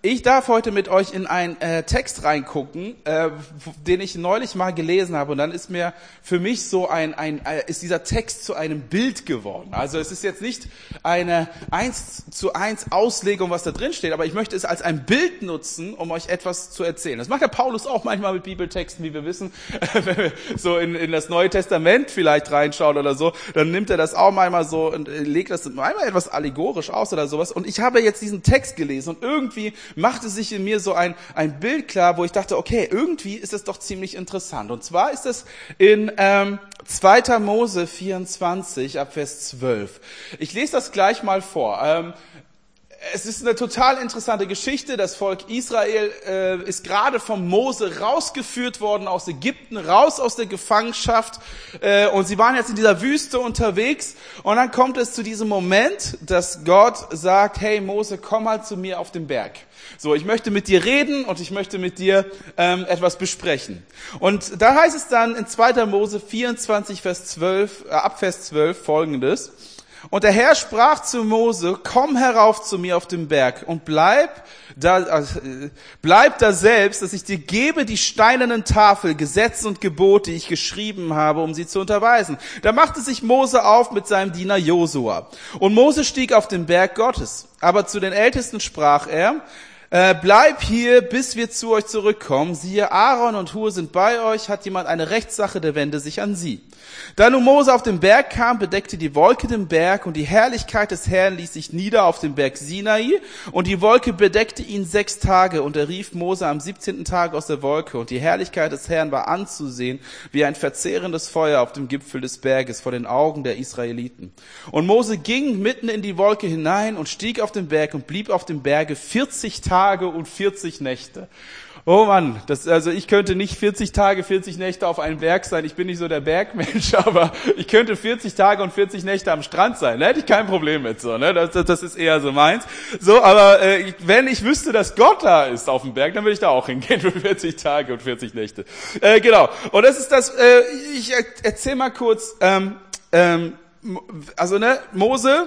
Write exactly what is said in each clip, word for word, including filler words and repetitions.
Ich darf heute mit euch in einen äh, Text reingucken, äh, den ich neulich mal gelesen habe, und dann ist mir für mich so ein, ein äh, ist dieser Text zu einem Bild geworden. Also es ist jetzt nicht eine eins zu eins Auslegung, was da drin steht, aber ich möchte es als ein Bild nutzen, um euch etwas zu erzählen. Das macht der Paulus auch manchmal mit Bibeltexten, wie wir wissen, wenn wir so in, in das Neue Testament vielleicht reinschauen oder so, dann nimmt er das auch manchmal so und äh, legt das manchmal etwas allegorisch aus oder sowas. Und ich habe jetzt diesen Text gelesen und irgendwie machte sich in mir so ein, ein Bild klar, wo ich dachte, okay, irgendwie ist das doch ziemlich interessant. Und zwar ist das in ähm, zweiter Mose vierundzwanzig ab Vers zwölf. Ich lese das gleich mal vor. Ähm, Es ist eine total interessante Geschichte. Das Volk Israel äh, ist gerade vom Mose rausgeführt worden aus Ägypten, raus aus der Gefangenschaft. Äh, und sie waren jetzt in dieser Wüste unterwegs. Und dann kommt es zu diesem Moment, dass Gott sagt, hey Mose, komm mal zu mir auf den Berg. So, ich möchte mit dir reden und ich möchte mit dir ähm, etwas besprechen. Und da heißt es dann in zweiter Mose vierundzwanzig, Vers zwölf, äh, ab Vers zwölf folgendes. Und der Herr sprach zu Mose, komm herauf zu mir auf den Berg und bleib da, äh, bleib da selbst, dass ich dir gebe die steinernen Tafel, Gesetze und Gebote, die ich geschrieben habe, um sie zu unterweisen. Da machte sich Mose auf mit seinem Diener Josua. Und Mose stieg auf den Berg Gottes. Aber zu den Ältesten sprach er, Äh, bleib hier, bis wir zu euch zurückkommen. Siehe, Aaron und Hur sind bei euch. Hat jemand eine Rechtssache, der wende sich an sie. Da nun Mose auf den Berg kam, bedeckte die Wolke den Berg und die Herrlichkeit des Herrn ließ sich nieder auf dem Berg Sinai und die Wolke bedeckte ihn sechs Tage und er rief Mose am siebzehnten Tag aus der Wolke und die Herrlichkeit des Herrn war anzusehen wie ein verzehrendes Feuer auf dem Gipfel des Berges vor den Augen der Israeliten. Und Mose ging mitten in die Wolke hinein und stieg auf den Berg und blieb auf dem Berge vierzig Tage und vierzig Nächte. Oh Mann, das, also ich könnte nicht vierzig Tage, vierzig Nächte auf einem Berg sein. Ich bin nicht so der Bergmensch, aber ich könnte vierzig Tage und vierzig Nächte am Strand sein. Da hätte ich kein Problem mit so, ne? Das, das, das ist eher so meins. So, aber äh, wenn ich wüsste, dass Gott da ist auf dem Berg, dann würde ich da auch hingehen für vierzig Tage und vierzig Nächte. Äh, genau. Und das ist das. Äh, ich erzähl mal kurz. Ähm, ähm, also ne, Mose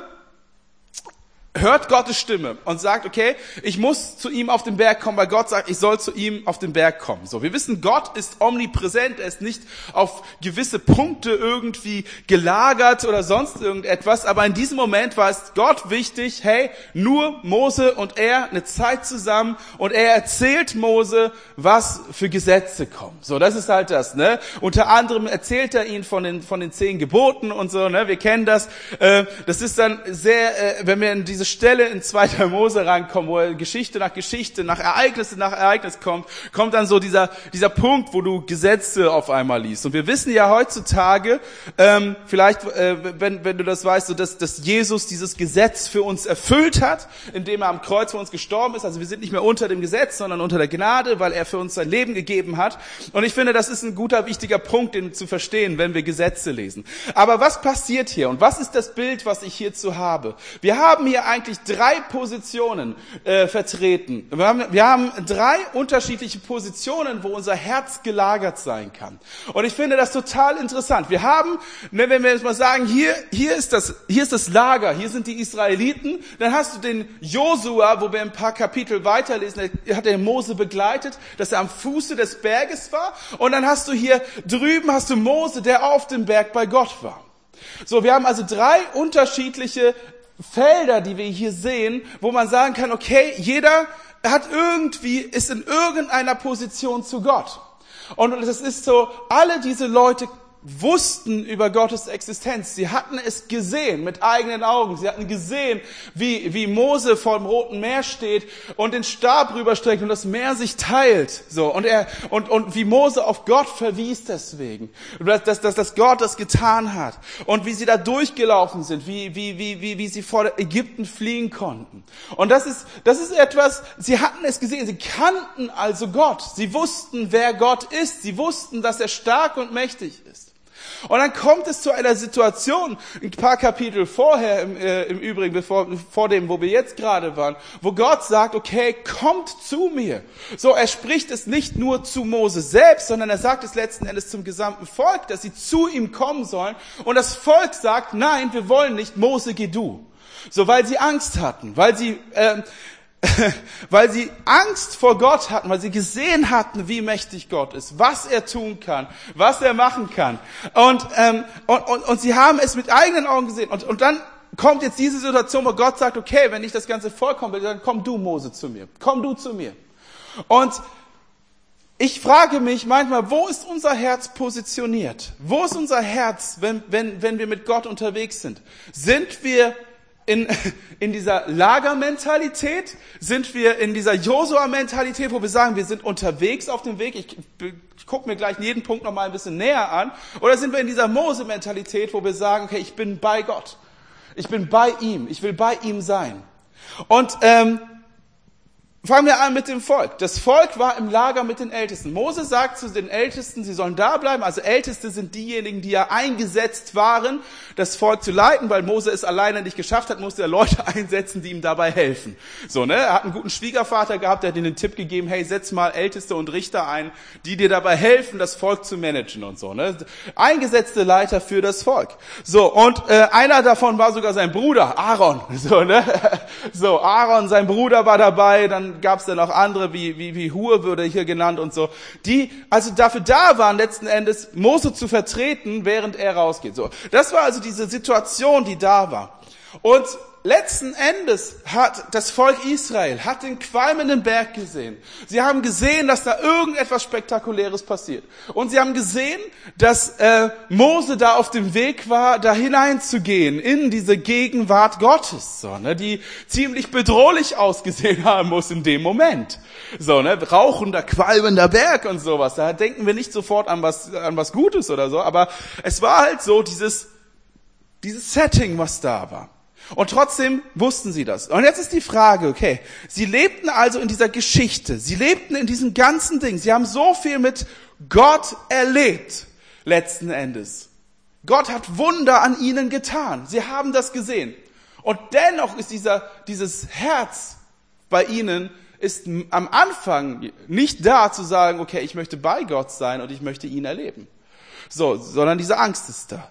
hört Gottes Stimme und sagt, okay, ich muss zu ihm auf den Berg kommen, weil Gott sagt, ich soll zu ihm auf den Berg kommen. So, wir wissen, Gott ist omnipräsent, er ist nicht auf gewisse Punkte irgendwie gelagert oder sonst irgendetwas, aber in diesem Moment war es Gott wichtig, hey, nur Mose und er eine Zeit zusammen und er erzählt Mose, was für Gesetze kommen. So, das ist halt das, ne? Unter anderem erzählt er ihn von den, von den zehn Geboten und so, ne? Wir kennen das. Äh, das ist dann sehr, äh, wenn wir in diese Stelle in zweiter Mose rankommen, wo Geschichte nach Geschichte, nach Ereignisse nach Ereignis kommt, kommt dann so dieser dieser Punkt, wo du Gesetze auf einmal liest. Und wir wissen ja heutzutage, ähm, vielleicht, äh, wenn wenn du das weißt, so dass, dass Jesus dieses Gesetz für uns erfüllt hat, indem er am Kreuz für uns gestorben ist. Also wir sind nicht mehr unter dem Gesetz, sondern unter der Gnade, weil er für uns sein Leben gegeben hat. Und ich finde, das ist ein guter, wichtiger Punkt, den zu verstehen, wenn wir Gesetze lesen. Aber was passiert hier? Und was ist das Bild, was ich hierzu habe? Wir haben hier eigentlich drei Positionen äh, vertreten. Wir haben, wir haben drei unterschiedliche Positionen, wo unser Herz gelagert sein kann. Und ich finde das total interessant. Wir haben, wenn wir jetzt mal sagen, hier, hier ist das, hier ist das Lager, hier sind die Israeliten. Dann hast du den Josua, wo wir ein paar Kapitel weiterlesen, der hat den Mose begleitet, dass er am Fuße des Berges war. Und dann hast du hier drüben, hast du Mose, der auf dem Berg bei Gott war. So, wir haben also drei unterschiedliche Felder, die wir hier sehen, wo man sagen kann, okay, jeder hat irgendwie, ist in irgendeiner Position zu Gott. Und das ist so, alle diese Leute wussten über Gottes Existenz. Sie hatten es gesehen mit eigenen Augen. Sie hatten gesehen, wie, wie Mose vor dem Roten Meer steht und den Stab rüberstreckt und das Meer sich teilt. So, und er, und, und wie Mose auf Gott verwies deswegen. Dass, dass, dass, dass Gott das getan hat. Und wie sie da durchgelaufen sind, wie, wie, wie, wie, wie sie vor Ägypten fliehen konnten. Und das ist, das ist etwas, sie hatten es gesehen. Sie kannten also Gott. Sie wussten, wer Gott ist. Sie wussten, dass er stark und mächtig ist. Und dann kommt es zu einer Situation, ein paar Kapitel vorher, im, äh, im Übrigen, bevor, vor dem, wo wir jetzt gerade waren, wo Gott sagt, okay, kommt zu mir. So, er spricht es nicht nur zu Mose selbst, sondern er sagt es letzten Endes zum gesamten Volk, dass sie zu ihm kommen sollen. Und das Volk sagt, nein, wir wollen nicht, Mose, geh du. So, weil sie Angst hatten, weil sie, äh, weil sie Angst vor Gott hatten, weil sie gesehen hatten, wie mächtig Gott ist, was er tun kann, was er machen kann. Und, ähm, und, und, und sie haben es mit eigenen Augen gesehen. Und, und dann kommt jetzt diese Situation, wo Gott sagt, okay, wenn ich das ganze Volk kommen will, dann komm du, Mose, zu mir. Komm du zu mir. Und ich frage mich manchmal, wo ist unser Herz positioniert? Wo ist unser Herz, wenn, wenn, wenn wir mit Gott unterwegs sind? Sind wir in, in dieser Lagermentalität? Sind wir in dieser Josua-Mentalität, wo wir sagen, wir sind unterwegs auf dem Weg? Ich, ich gucke mir gleich jeden Punkt noch mal ein bisschen näher an. Oder sind wir in dieser Mose-Mentalität, wo wir sagen, okay, ich bin bei Gott. Ich bin bei ihm. Ich will bei ihm sein. Und, ähm, fangen wir an mit dem Volk. Das Volk war im Lager mit den Ältesten. Mose sagt zu den Ältesten, sie sollen da bleiben. Also Älteste sind diejenigen, die ja eingesetzt waren, das Volk zu leiten, weil Mose es alleine nicht geschafft hat, musste er Leute einsetzen, die ihm dabei helfen. So, ne? Er hat einen guten Schwiegervater gehabt, der hat ihm den Tipp gegeben, hey, setz mal Älteste und Richter ein, die dir dabei helfen, das Volk zu managen und so, ne? Eingesetzte Leiter für das Volk. So, und äh, einer davon war sogar sein Bruder, Aaron. So, ne? So, Aaron, sein Bruder war dabei, dann gab es dann auch andere, wie, wie, wie Hur würde hier genannt und so, die also dafür da waren, letzten Endes Mose zu vertreten, während er rausgeht. So, das war also diese Situation, die da war. Und letzten Endes hat das Volk Israel, hat den qualmenden Berg gesehen. Sie haben gesehen, dass da irgendetwas Spektakuläres passiert. Und sie haben gesehen, dass äh, Mose da auf dem Weg war, da hineinzugehen in diese Gegenwart Gottes, so, ne, die ziemlich bedrohlich ausgesehen haben muss in dem Moment. So, ne, rauchender, qualmender Berg und sowas. Da denken wir nicht sofort an was, an was Gutes oder so, aber es war halt so dieses, dieses Setting, was da war. Und trotzdem wussten sie das. Und jetzt ist die Frage, okay, sie lebten also in dieser Geschichte, sie lebten in diesem ganzen Ding, sie haben so viel mit Gott erlebt, letzten Endes. Gott hat Wunder an ihnen getan, sie haben das gesehen. Und dennoch ist dieser, dieses Herz bei ihnen, ist am Anfang nicht da zu sagen, okay, ich möchte bei Gott sein und ich möchte ihn erleben. So, sondern diese Angst ist da.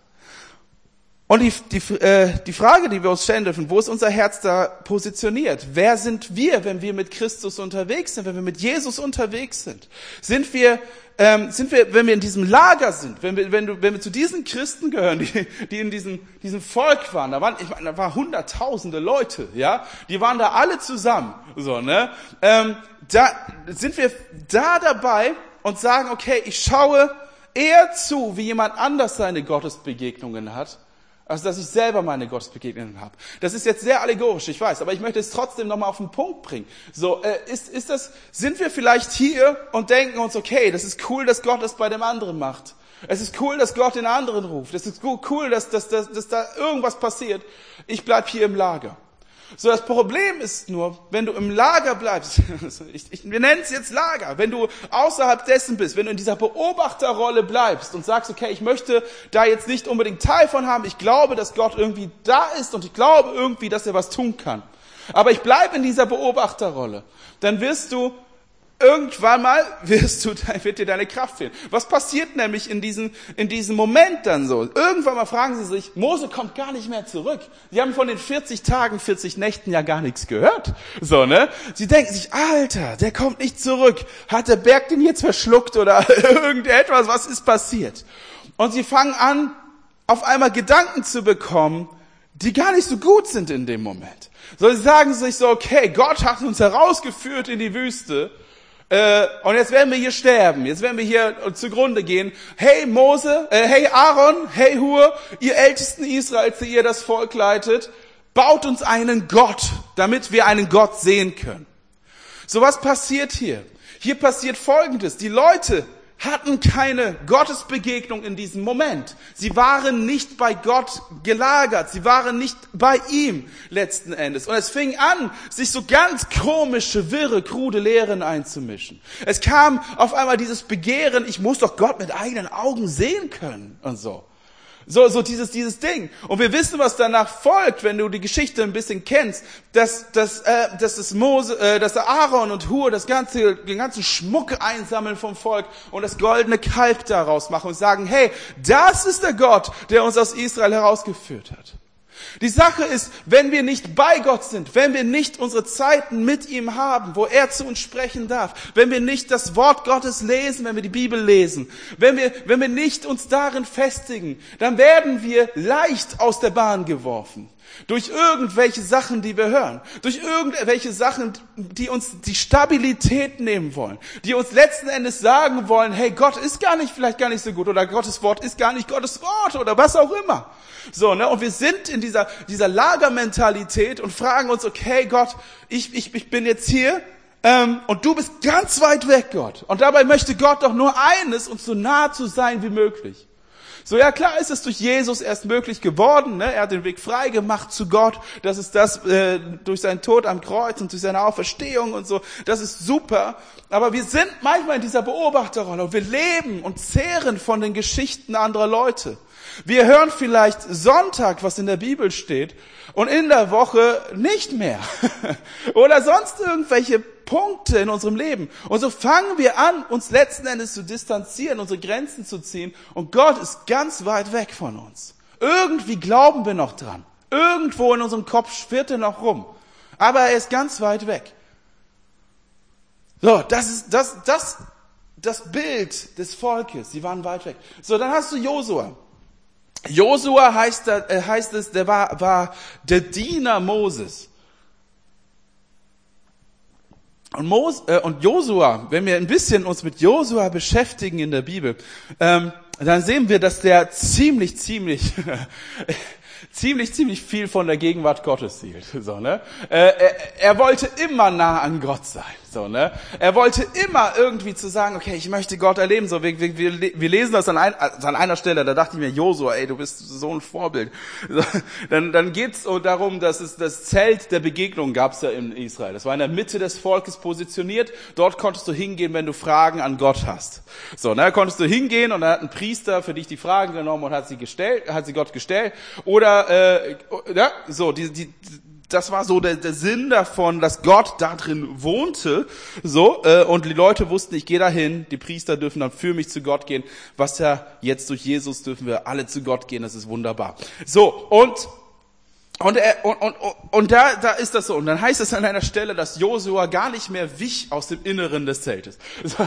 Und die, die, äh, die Frage, die wir uns stellen dürfen, wo ist unser Herz da positioniert? Wer sind wir, wenn wir mit Christus unterwegs sind, wenn wir mit Jesus unterwegs sind? Sind wir, ähm, sind wir, wenn wir in diesem Lager sind, wenn wir, wenn du, wenn wir zu diesen Christen gehören, die, die in diesem, diesem Volk waren, da waren, ich meine, da waren hunderttausende Leute, ja, die waren da alle zusammen, so, ne? Ähm, da sind wir da dabei und sagen, okay, ich schaue eher zu, wie jemand anders seine Gottesbegegnungen hat, als dass ich selber meine Gottesbegegnungen habe. Das ist jetzt sehr allegorisch, ich weiß, aber ich möchte es trotzdem nochmal auf den Punkt bringen. So, äh, ist, ist das, sind wir vielleicht hier und denken uns, okay, das ist cool, dass Gott das bei dem anderen macht. Es ist cool, dass Gott den anderen ruft. Es ist cool, dass, dass, dass, dass da irgendwas passiert. Ich bleib hier im Lager. So, das Problem ist nur, wenn du im Lager bleibst, ich, ich, wir nennen es jetzt Lager, wenn du außerhalb dessen bist, wenn du in dieser Beobachterrolle bleibst und sagst, okay, ich möchte da jetzt nicht unbedingt Teil von haben, ich glaube, dass Gott irgendwie da ist und ich glaube irgendwie, dass er was tun kann. Aber ich bleibe in dieser Beobachterrolle, dann wirst du irgendwann mal wirst du, wird dir deine Kraft fehlen. Was passiert nämlich in diesem, in diesem Moment dann so? Irgendwann mal fragen sie sich, Mose kommt gar nicht mehr zurück. Sie haben von den vierzig Tagen, vierzig Nächten ja gar nichts gehört. So, ne? Sie denken sich, Alter, der kommt nicht zurück. Hat der Berg den jetzt verschluckt oder irgendetwas? Was ist passiert? Und sie fangen an, auf einmal Gedanken zu bekommen, die gar nicht so gut sind in dem Moment. So, sie sagen sich so, okay, Gott hat uns herausgeführt in die Wüste, Äh, und jetzt werden wir hier sterben, jetzt werden wir hier zugrunde gehen. Hey Mose, äh, hey Aaron, hey Hur, ihr Ältesten Israels, die ihr das Volk leitet, baut uns einen Gott, damit wir einen Gott sehen können. So, was passiert hier? Hier passiert Folgendes, die Leute hatten keine Gottesbegegnung in diesem Moment. Sie waren nicht bei Gott gelagert. Sie waren nicht bei ihm letzten Endes. Und es fing an, sich so ganz komische, wirre, krude Lehren einzumischen. Es kam auf einmal dieses Begehren, ich muss doch Gott mit eigenen Augen sehen können und so. So, so dieses, dieses Ding. Und wir wissen, was danach folgt, wenn du die Geschichte ein bisschen kennst, dass, dass, äh, dass das Mose, äh, dass der Aaron und Hur das ganze, den ganzen Schmuck einsammeln vom Volk und das goldene Kalb daraus machen und sagen, hey, das ist der Gott, der uns aus Israel herausgeführt hat. Die Sache ist, wenn wir nicht bei Gott sind, wenn wir nicht unsere Zeiten mit ihm haben, wo er zu uns sprechen darf, wenn wir nicht das Wort Gottes lesen, wenn wir die Bibel lesen, wenn wir, wenn wir nicht uns darin festigen, dann werden wir leicht aus der Bahn geworfen. Durch irgendwelche Sachen, die wir hören. Durch irgendwelche Sachen, die uns die Stabilität nehmen wollen. Die uns letzten Endes sagen wollen, hey, Gott ist gar nicht, vielleicht gar nicht so gut. Oder Gottes Wort ist gar nicht Gottes Wort. Oder was auch immer. So, ne? Und wir sind in dieser, dieser Lagermentalität und fragen uns, okay, Gott, ich, ich, ich bin jetzt hier. Ähm, und du bist ganz weit weg, Gott. Und dabei möchte Gott doch nur eines, uns so nah zu sein wie möglich. So, ja klar ist es durch Jesus erst möglich geworden, ne? Er hat den Weg frei gemacht zu Gott, das ist das äh, durch seinen Tod am Kreuz und durch seine Auferstehung und so, das ist super, aber wir sind manchmal in dieser Beobachterrolle und wir leben und zehren von den Geschichten anderer Leute. Wir hören vielleicht Sonntag, was in der Bibel steht, und in der Woche nicht mehr. Oder sonst irgendwelche Punkte in unserem Leben. Und so fangen wir an, uns letzten Endes zu distanzieren, unsere Grenzen zu ziehen. Und Gott ist ganz weit weg von uns. Irgendwie glauben wir noch dran. Irgendwo in unserem Kopf schwirrt er noch rum. Aber er ist ganz weit weg. So, das ist das, das, das Bild des Volkes. Sie waren weit weg. So, dann hast du Josua. Josua heißt, äh, heißt es, der war, war der Diener Moses. Und, Mos, äh, und Josua, wenn wir ein bisschen uns mit Josua beschäftigen in der Bibel, ähm, dann sehen wir, dass der ziemlich, ziemlich, ziemlich, ziemlich viel von der Gegenwart Gottes hielt. So, ne? äh, er, er wollte immer nah an Gott sein. So, ne? Er wollte immer irgendwie zu sagen, okay, ich möchte Gott erleben. So, wir, wir, wir lesen das an, ein, also an einer Stelle, da dachte ich mir, Josua, ey, du bist so ein Vorbild. So, dann, dann geht's so darum, dass es das Zelt der Begegnung gab's ja in Israel. Das war in der Mitte des Volkes positioniert. Dort konntest du hingehen, wenn du Fragen an Gott hast. So, ne? Konntest du hingehen und dann hat ein Priester für dich die Fragen genommen und hat sie gestellt, hat sie Gott gestellt. Oder äh, ja, so die die das war so der, der Sinn davon, dass Gott da drin wohnte, so, äh, und die Leute wussten, ich gehe dahin, die Priester dürfen dann für mich zu Gott gehen, was ja jetzt durch Jesus dürfen wir alle zu Gott gehen, das ist wunderbar. So, und und er, und, und, und da, da ist das so. Und dann heißt es an einer Stelle, dass Josua gar nicht mehr wich aus dem Inneren des Zeltes.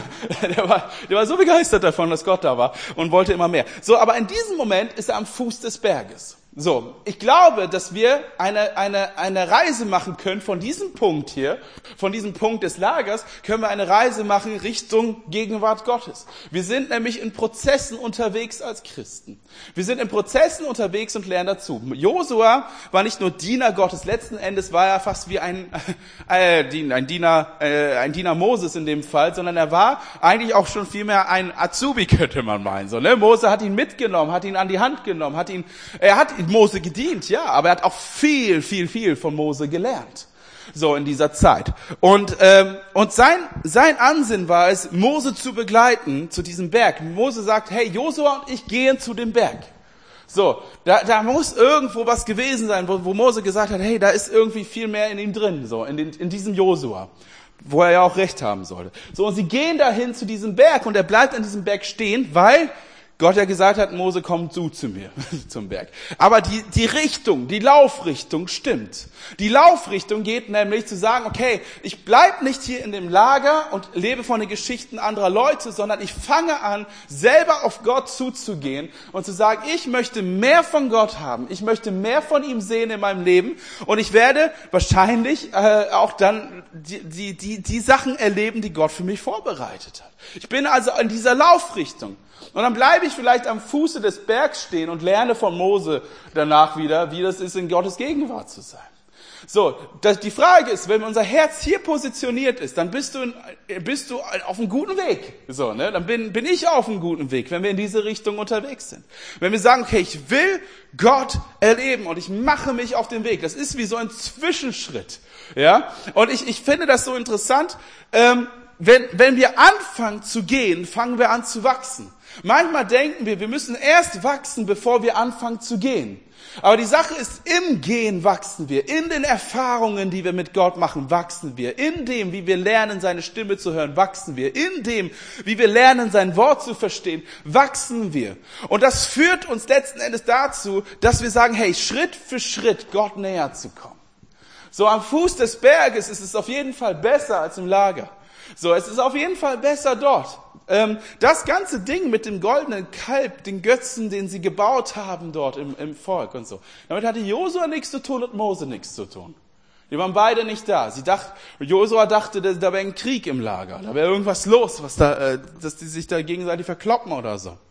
Der war, der war so begeistert davon, dass Gott da war und wollte immer mehr. So, aber in diesem Moment ist er am Fuß des Berges. So, ich glaube, dass wir eine, eine, eine Reise machen können von diesem Punkt hier, von diesem Punkt des Lagers, können wir eine Reise machen Richtung Gegenwart Gottes. Wir sind nämlich in Prozessen unterwegs als Christen. Wir sind in Prozessen unterwegs und lernen dazu. Josua war nicht nur Diener Gottes, letzten Endes war er fast wie ein, äh, ein Diener, äh, ein Diener Moses in dem Fall, sondern er war eigentlich auch schon vielmehr ein Azubi, könnte man meinen. So, ne? Mose hat ihn mitgenommen, hat ihn an die Hand genommen, hat ihn, er hat Mose gedient, ja, aber er hat auch viel, viel, viel von Mose gelernt. So in dieser Zeit. Und ähm, und sein sein Ansinnen war es, Mose zu begleiten zu diesem Berg. Mose sagt, hey, Josua und ich gehen zu dem Berg. So, da da muss irgendwo was gewesen sein, wo, wo Mose gesagt hat, hey, da ist irgendwie viel mehr in ihm drin, so in den, in diesem Josua, wo er ja auch recht haben sollte. So, und sie gehen dahin zu diesem Berg und er bleibt an diesem Berg stehen, weil Gott ja gesagt hat, Mose, komm du zu mir, zum Berg. Aber die, die Richtung, die Laufrichtung stimmt. Die Laufrichtung geht nämlich zu sagen, okay, ich bleib nicht hier in dem Lager und lebe von den Geschichten anderer Leute, sondern ich fange an, selber auf Gott zuzugehen und zu sagen, ich möchte mehr von Gott haben. Ich möchte mehr von ihm sehen in meinem Leben und ich werde wahrscheinlich äh, auch dann die, die, die, die Sachen erleben, die Gott für mich vorbereitet hat. Ich bin also in dieser Laufrichtung. Und dann bleibe ich vielleicht am Fuße des Bergs stehen und lerne von Mose danach wieder, wie das ist, in Gottes Gegenwart zu sein. So, das, die Frage ist, wenn unser Herz hier positioniert ist, dann bist du, in, bist du auf einem guten Weg. So, ne? Dann bin, bin ich auf einem guten Weg, wenn wir in diese Richtung unterwegs sind. Wenn wir sagen, okay, ich will Gott erleben und ich mache mich auf den Weg. Das ist wie so ein Zwischenschritt. Ja? Und ich, ich finde das so interessant, ähm, wenn, wenn wir anfangen zu gehen, fangen wir an zu wachsen. Manchmal denken wir, wir müssen erst wachsen, bevor wir anfangen zu gehen. Aber die Sache ist, im Gehen wachsen wir. In den Erfahrungen, die wir mit Gott machen, wachsen wir. In dem, wie wir lernen, seine Stimme zu hören, wachsen wir. In dem, wie wir lernen, sein Wort zu verstehen, wachsen wir. Und das führt uns letzten Endes dazu, dass wir sagen, hey, Schritt für Schritt Gott näher zu kommen. So am Fuß des Berges ist es auf jeden Fall besser als im Lager. So, es ist auf jeden Fall besser dort. Das ganze Ding mit dem goldenen Kalb, den Götzen, den sie gebaut haben dort im, im Volk und so. Damit hatte Josua nichts zu tun und Mose nichts zu tun. Die waren beide nicht da. Sie dacht, Josua dachte, da wäre ein Krieg im Lager. Da wäre irgendwas los, was da, dass die sich da gegenseitig verkloppen oder so.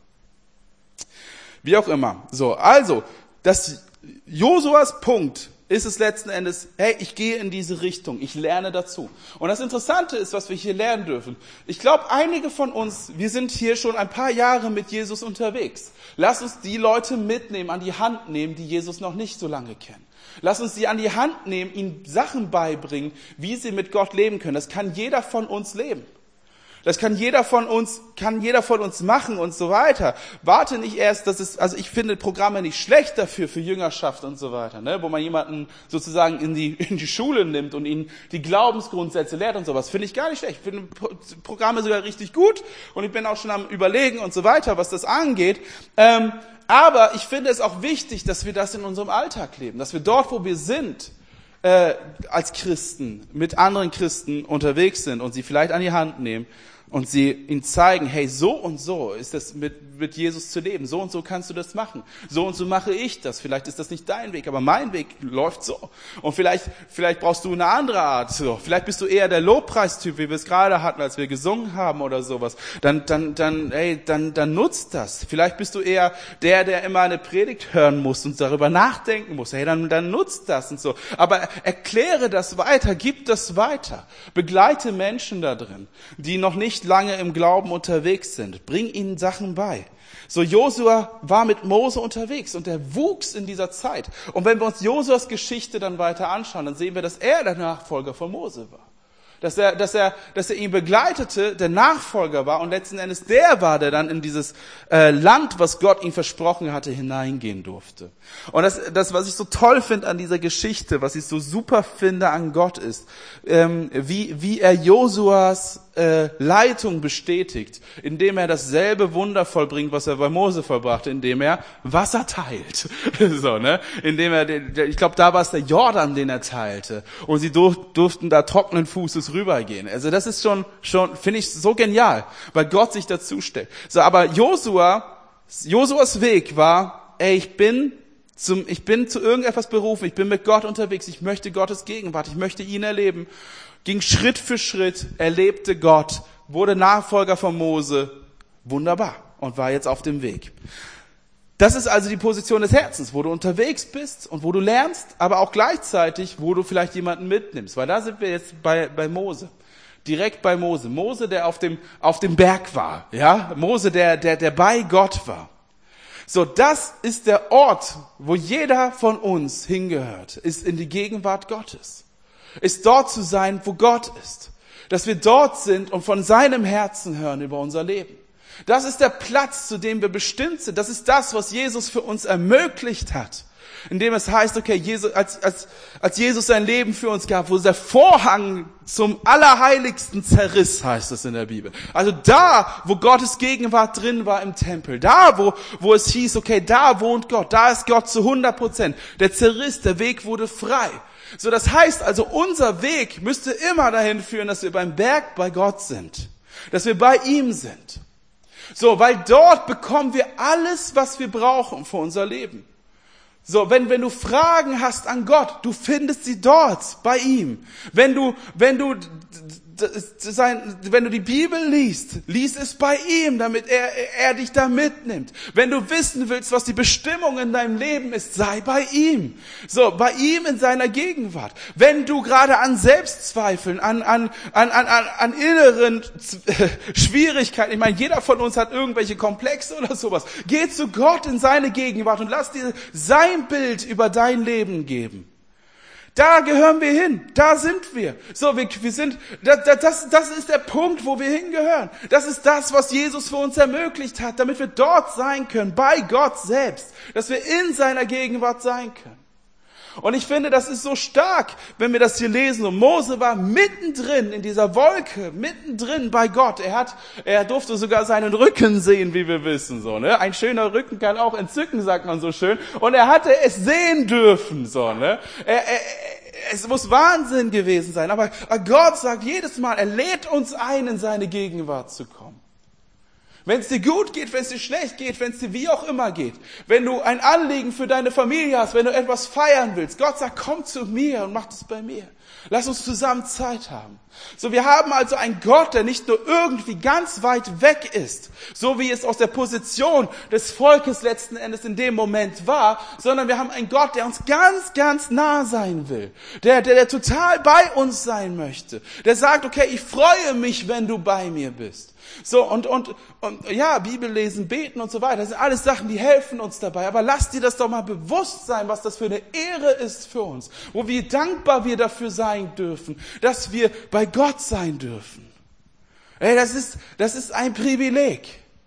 Wie auch immer. So, also, das Josuas Punkt ist es letzten Endes, hey, ich gehe in diese Richtung, ich lerne dazu. Und das Interessante ist, was wir hier lernen dürfen. Ich glaube, einige von uns, wir sind hier schon ein paar Jahre mit Jesus unterwegs. Lass uns die Leute mitnehmen, an die Hand nehmen, die Jesus noch nicht so lange kennen. Lass uns sie an die Hand nehmen, ihnen Sachen beibringen, wie sie mit Gott leben können. Das kann jeder von uns leben. Das kann jeder von uns, kann jeder von uns machen und so weiter. Warte nicht erst, dass es, also ich finde Programme nicht schlecht dafür, für Jüngerschaft und so weiter, ne, wo man jemanden sozusagen in die, in die Schule nimmt und ihnen die Glaubensgrundsätze lehrt und sowas. Finde ich gar nicht schlecht. Ich finde Programme sogar richtig gut und ich bin auch schon am Überlegen und so weiter, was das angeht. Ähm, aber ich finde es auch wichtig, dass wir das in unserem Alltag leben, dass wir dort, wo wir sind, äh, als Christen mit anderen Christen unterwegs sind und sie vielleicht an die Hand nehmen und sie ihnen zeigen, hey, so und so ist es mit, mit Jesus zu leben, so und so kannst du das machen, so und so mache ich das, vielleicht ist das nicht dein Weg, aber mein Weg läuft so und vielleicht vielleicht brauchst du eine andere Art, so. Vielleicht bist du eher der Lobpreistyp, wie wir es gerade hatten, als wir gesungen haben oder sowas, dann dann dann hey, dann dann nutzt das. Vielleicht bist du eher der, der immer eine Predigt hören muss und darüber nachdenken muss, hey, dann dann nutzt das und so, aber erkläre das weiter, gib das weiter, begleite Menschen da drin, die noch nicht lange im Glauben unterwegs sind. Bring ihnen Sachen bei. So, Josua war mit Mose unterwegs und er wuchs in dieser Zeit. Und wenn wir uns Josuas Geschichte dann weiter anschauen, dann sehen wir, dass er der Nachfolger von Mose war. Dass er, dass er, dass er ihn begleitete, der Nachfolger war und letzten Endes der war, der dann in dieses äh, Land, was Gott ihm versprochen hatte, hineingehen durfte. Und das, das, was ich so toll finde an dieser Geschichte, was ich so super finde an Gott ist, ähm, wie, wie er Josuas äh, Leitung bestätigt, indem er dasselbe Wunder vollbringt, was er bei Mose vollbrachte, indem er Wasser teilt. so, ne? Indem er, ich glaube, da war es der Jordan, den er teilte. Und sie dur- durften da trockenen Fußes rübergehen. Also das ist schon, schon, finde ich so genial, weil Gott sich dazu stellt. So, aber Josua, Josuas Weg war, ey, ich bin zum, ich bin zu irgendetwas berufen, ich bin mit Gott unterwegs, ich möchte Gottes Gegenwart, ich möchte ihn erleben. Ging Schritt für Schritt, erlebte Gott, wurde Nachfolger von Mose, wunderbar, und war jetzt auf dem Weg. Das ist also die Position des Herzens, wo du unterwegs bist und wo du lernst, aber auch gleichzeitig, wo du vielleicht jemanden mitnimmst. Weil da sind wir jetzt bei, bei Mose. Direkt bei Mose. Mose, der auf dem, auf dem Berg war. Ja? Mose, der, der, der bei Gott war. So, das ist der Ort, wo jeder von uns hingehört, ist in die Gegenwart Gottes. Ist dort zu sein, wo Gott ist. Dass wir dort sind und von seinem Herzen hören über unser Leben. Das ist der Platz, zu dem wir bestimmt sind. Das ist das, was Jesus für uns ermöglicht hat. Indem es heißt, okay, Jesus, als, als, als Jesus sein Leben für uns gab, wo der Vorhang zum Allerheiligsten zerriss, heißt es in der Bibel. Also da, wo Gottes Gegenwart drin war im Tempel, da, wo, wo es hieß, okay, da wohnt Gott, da ist Gott zu hundert Prozent. Der zerriss, der Weg wurde frei. So, das heißt also, unser Weg müsste immer dahin führen, dass wir beim Berg bei Gott sind. Dass wir bei ihm sind. So, weil dort bekommen wir alles, was wir brauchen für unser Leben. So, wenn, wenn du Fragen hast an Gott, du findest sie dort, bei ihm. Wenn du, wenn du, sein, wenn du die Bibel liest, lies es bei ihm, damit er, er dich da mitnimmt. Wenn du wissen willst, was die Bestimmung in deinem Leben ist, sei bei ihm. So, bei ihm in seiner Gegenwart. Wenn du gerade an Selbstzweifeln, an, an, an, an, an inneren Schwierigkeiten, ich meine, jeder von uns hat irgendwelche Komplexe oder sowas, geh zu Gott in seine Gegenwart und lass dir sein Bild über dein Leben geben. Da gehören wir hin, da sind wir. So, wir, wir sind, das, das, das ist der Punkt, wo wir hingehören. Das ist das, was Jesus für uns ermöglicht hat, damit wir dort sein können, bei Gott selbst, dass wir in seiner Gegenwart sein können. Und ich finde, das ist so stark, wenn wir das hier lesen. Und Mose war mittendrin in dieser Wolke, mittendrin bei Gott. Er hat, er durfte sogar seinen Rücken sehen, wie wir wissen, so, ne? Ein schöner Rücken kann auch entzücken, sagt man so schön. Und er hatte es sehen dürfen, so, ne? Er, er, es muss Wahnsinn gewesen sein. Aber Gott sagt jedes Mal, er lädt uns ein, in seine Gegenwart zu kommen. Wenn es dir gut geht, wenn es dir schlecht geht, wenn es dir wie auch immer geht, wenn du ein Anliegen für deine Familie hast, wenn du etwas feiern willst, Gott sagt, komm zu mir und mach das bei mir. Lass uns zusammen Zeit haben. So, wir haben also einen Gott, der nicht nur irgendwie ganz weit weg ist, so wie es aus der Position des Volkes letzten Endes in dem Moment war, sondern wir haben einen Gott, der uns ganz, ganz nah sein will, der, der, der total bei uns sein möchte, der sagt, okay, ich freue mich, wenn du bei mir bist. So, und, und, und, ja, Bibel lesen, beten und so weiter, das sind alles Sachen, die helfen uns dabei. Aber lass dir das doch mal bewusst sein, was das für eine Ehre ist für uns. Wo wie dankbar wir dafür sein dürfen, dass wir bei Gott sein dürfen. Ey, das ist, das ist ein Privileg.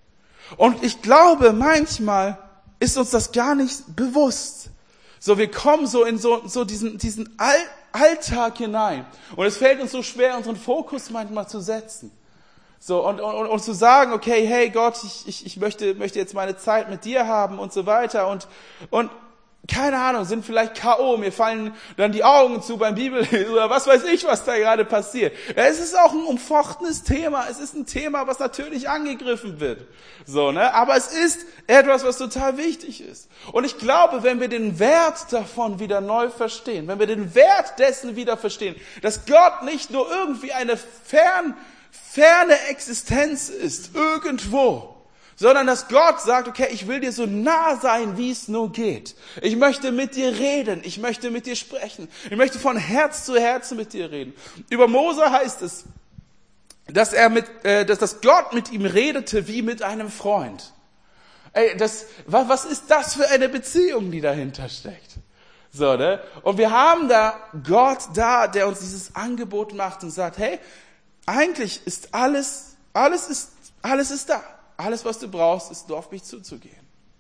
Und ich glaube, manchmal ist uns das gar nicht bewusst. So, wir kommen so in so, so diesen, diesen All, Alltag hinein. Und es fällt uns so schwer, unseren Fokus manchmal zu setzen. So, und, und, und zu sagen, okay, hey Gott, ich, ich, ich möchte, möchte jetzt meine Zeit mit dir haben und so weiter und, und, keine Ahnung, sind vielleicht K O, mir fallen dann die Augen zu beim Bibellesen oder was weiß ich, was da gerade passiert. Ja, es ist auch ein umfochtenes Thema, es ist ein Thema, was natürlich angegriffen wird. So, ne? Aber es ist etwas, was total wichtig ist. Und ich glaube, wenn wir den Wert davon wieder neu verstehen, wenn wir den Wert dessen wieder verstehen, dass Gott nicht nur irgendwie eine fern ferne Existenz ist, irgendwo, sondern dass Gott sagt, okay, ich will dir so nah sein, wie es nur geht. Ich möchte mit dir reden, ich möchte mit dir sprechen, ich möchte von Herz zu Herz mit dir reden. Über Mose heißt es, dass er mit, äh, dass, dass Gott mit ihm redete wie mit einem Freund. Ey, das, was ist das für eine Beziehung, die dahinter steckt? So, ne? Und wir haben da Gott da, der uns dieses Angebot macht und sagt, hey, eigentlich ist alles, alles ist, alles ist da. Alles, was du brauchst, ist nur auf mich zuzugehen.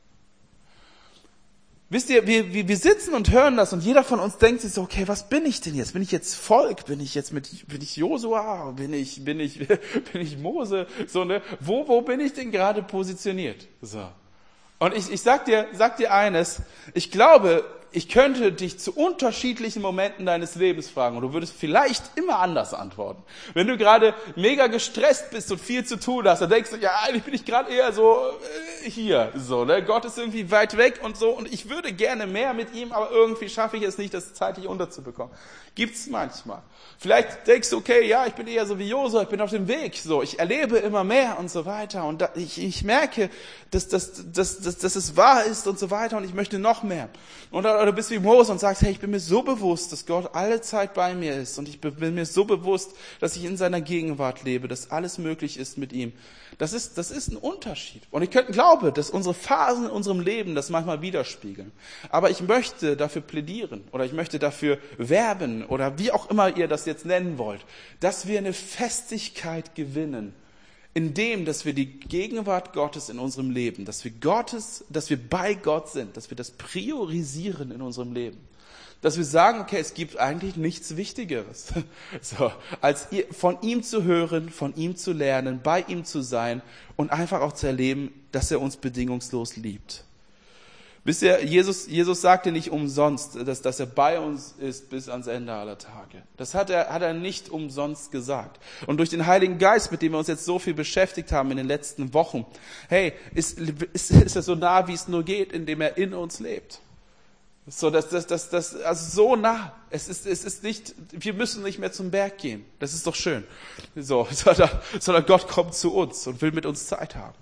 Wisst ihr, wir, wir, wir sitzen und hören das und jeder von uns denkt sich so, okay, was bin ich denn jetzt? Bin ich jetzt Volk? Bin ich jetzt mit, bin ich Josua? Bin ich, bin ich, bin ich Mose? So, ne? Wo, wo bin ich denn gerade positioniert? So. Und ich, ich sag dir, sag dir eines, ich glaube, ich könnte dich zu unterschiedlichen Momenten deines Lebens fragen und du würdest vielleicht immer anders antworten. Wenn du gerade mega gestresst bist und viel zu tun hast, dann denkst du, ja, eigentlich bin ich gerade eher so äh, hier, so, ne? Gott ist irgendwie weit weg und so und ich würde gerne mehr mit ihm, aber irgendwie schaffe ich es nicht, das zeitlich unterzubekommen. Gibt's manchmal. Vielleicht denkst du, okay, ja, ich bin eher so wie Josua, ich bin auf dem Weg, so, ich erlebe immer mehr und so weiter und da, ich, ich merke, dass, dass, dass, dass, dass es wahr ist und so weiter und ich möchte noch mehr. Und oder du bist wie Mose und sagst, hey, ich bin mir so bewusst, dass Gott alle Zeit bei mir ist und ich bin mir so bewusst, dass ich in seiner Gegenwart lebe, dass alles möglich ist mit ihm. Das ist, das ist ein Unterschied. Und ich glaube, dass unsere Phasen in unserem Leben das manchmal widerspiegeln. Aber ich möchte dafür plädieren oder ich möchte dafür werben oder wie auch immer ihr das jetzt nennen wollt, dass wir eine Festigkeit gewinnen, indem, dass wir die Gegenwart Gottes in unserem Leben, dass wir Gottes, dass wir bei Gott sind, dass wir das priorisieren in unserem Leben. Dass wir sagen, okay, es gibt eigentlich nichts Wichtigeres, so, als von ihm zu hören, von ihm zu lernen, bei ihm zu sein und einfach auch zu erleben, dass er uns bedingungslos liebt. Wisst ihr, Jesus, Jesus sagte nicht umsonst, dass, dass er bei uns ist bis ans Ende aller Tage. Das hat er, hat er nicht umsonst gesagt. Und durch den Heiligen Geist, mit dem wir uns jetzt so viel beschäftigt haben in den letzten Wochen, hey, ist, ist, ist er so nah, wie es nur geht, indem er in uns lebt. So, das, das, das, das, also so nah. Es ist, es ist nicht, wir müssen nicht mehr zum Berg gehen. Das ist doch schön. So, sondern, sondern Gott kommt zu uns und will mit uns Zeit haben.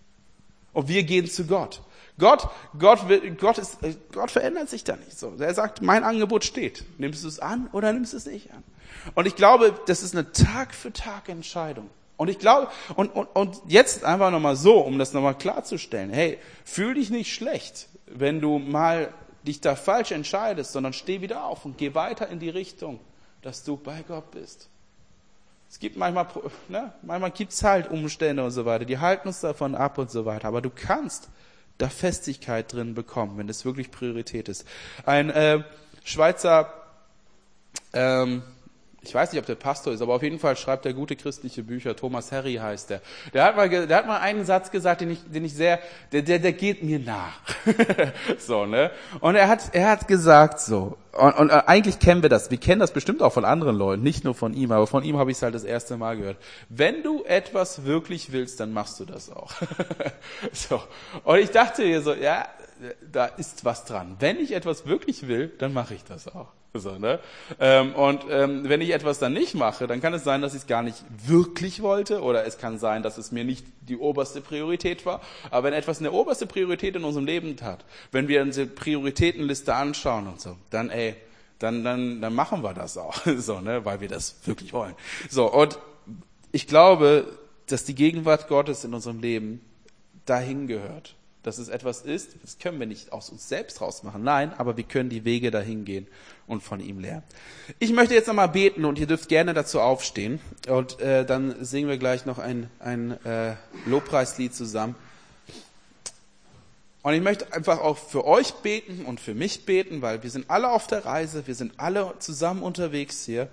Und wir gehen zu Gott. Gott, Gott, will, Gott, ist, Gott verändert sich da nicht so. Er sagt, mein Angebot steht. Nimmst du es an oder nimmst du es nicht an? Und ich glaube, das ist eine Tag für Tag Entscheidung. Und ich glaube, und, und, und jetzt einfach nochmal so, um das nochmal klarzustellen. Hey, fühl dich nicht schlecht, wenn du mal dich da falsch entscheidest, sondern steh wieder auf und geh weiter in die Richtung, dass du bei Gott bist. Es gibt manchmal, ne, manchmal gibt's halt Umstände und so weiter, die halten uns davon ab und so weiter, aber du kannst da Festigkeit drin bekommen, wenn das wirklich Priorität ist. Ein äh, Schweizer, ähm, ich weiß nicht, ob der Pastor ist, aber auf jeden Fall schreibt er gute christliche Bücher. Thomas Harry heißt der. Der hat mal, der hat mal einen Satz gesagt, den ich, den ich sehr, der, der, der geht mir nach. So, ne? Und er hat, er hat gesagt so. Und, und eigentlich kennen wir das. Wir kennen das bestimmt auch von anderen Leuten, nicht nur von ihm, aber von ihm habe ich es halt das erste Mal gehört. Wenn du etwas wirklich willst, dann machst du das auch. So. Und ich dachte mir so, ja, da ist was dran. Wenn ich etwas wirklich will, dann mache ich das auch. So, ne? ähm, und ähm, wenn ich etwas dann nicht mache, dann kann es sein, dass ich es gar nicht wirklich wollte, oder es kann sein, dass es mir nicht die oberste Priorität war. Aber wenn etwas eine oberste Priorität in unserem Leben hat, wenn wir unsere Prioritätenliste anschauen und so, dann ey, dann dann dann machen wir das auch, so, ne, weil wir das wirklich wollen. So, und ich glaube, dass die Gegenwart Gottes in unserem Leben dahin gehört. Dass es etwas ist, das können wir nicht aus uns selbst rausmachen. Nein, aber wir können die Wege dahin gehen und von ihm lernen. Ich möchte jetzt nochmal beten und ihr dürft gerne dazu aufstehen. Und äh, dann singen wir gleich noch ein, ein äh, Lobpreislied zusammen. Und ich möchte einfach auch für euch beten und für mich beten, weil wir sind alle auf der Reise, wir sind alle zusammen unterwegs hier.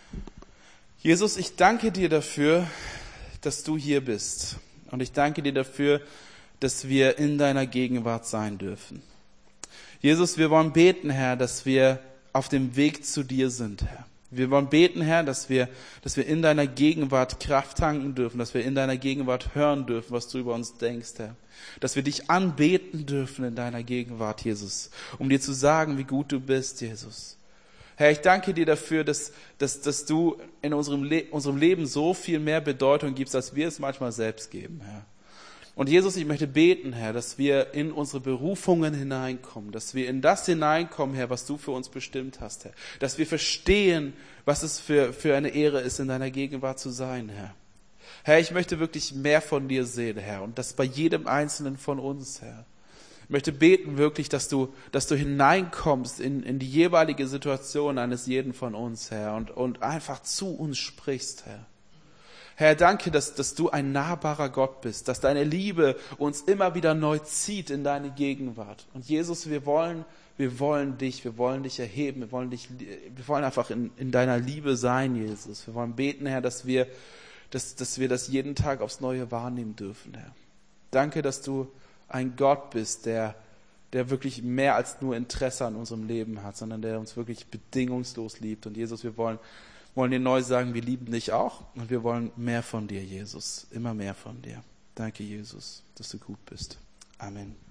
Jesus, ich danke dir dafür, dass du hier bist. Und ich danke dir dafür, dass wir in deiner Gegenwart sein dürfen. Jesus, wir wollen beten, Herr, dass wir auf dem Weg zu dir sind, Herr. Wir wollen beten, Herr, dass wir, dass wir in deiner Gegenwart Kraft tanken dürfen, dass wir in deiner Gegenwart hören dürfen, was du über uns denkst, Herr. Dass wir dich anbeten dürfen in deiner Gegenwart, Jesus, um dir zu sagen, wie gut du bist, Jesus. Herr, ich danke dir dafür, dass, dass, dass du in unserem, Le- unserem Leben so viel mehr Bedeutung gibst, als wir es manchmal selbst geben, Herr. Und Jesus, ich möchte beten, Herr, dass wir in unsere Berufungen hineinkommen, dass wir in das hineinkommen, Herr, was du für uns bestimmt hast, Herr. Dass wir verstehen, was es für, für eine Ehre ist, in deiner Gegenwart zu sein, Herr. Herr, ich möchte wirklich mehr von dir sehen, Herr, und das bei jedem Einzelnen von uns, Herr. Ich möchte beten wirklich, dass du, dass du hineinkommst in, in die jeweilige Situation eines jeden von uns, Herr, und, und einfach zu uns sprichst, Herr. Herr, danke, dass, dass du ein nahbarer Gott bist, dass deine Liebe uns immer wieder neu zieht in deine Gegenwart. Und Jesus, wir wollen, wir wollen dich, wir wollen dich erheben, wir wollen dich, wir wollen einfach in, in deiner Liebe sein, Jesus. Wir wollen beten, Herr, dass wir, dass, dass wir das jeden Tag aufs Neue wahrnehmen dürfen, Herr. Danke, dass du ein Gott bist, der, der wirklich mehr als nur Interesse an unserem Leben hat, sondern der uns wirklich bedingungslos liebt. Und Jesus, wir wollen wollen dir neu sagen, wir lieben dich auch und wir wollen mehr von dir, Jesus, immer mehr von dir. Danke, Jesus, dass du gut bist. Amen.